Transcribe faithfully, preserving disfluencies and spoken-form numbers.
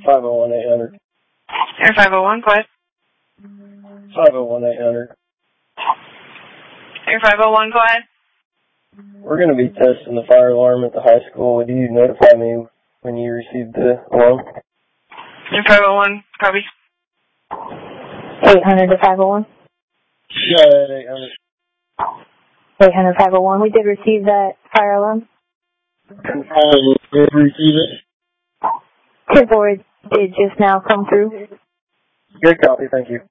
five oh one eight hundred. Air five oh one, go ahead. five oh one eight hundred. Air five oh one, go ahead. We're going to be testing the fire alarm at the high school. Would you notify me when you receive the alarm? Air five oh one, copy. eight hundred to five oh one? Yeah, eight hundred. eight hundred, five oh one. We did receive that fire alarm. Confirm we did receive it. ten four did just now come through. Good copy, thank you.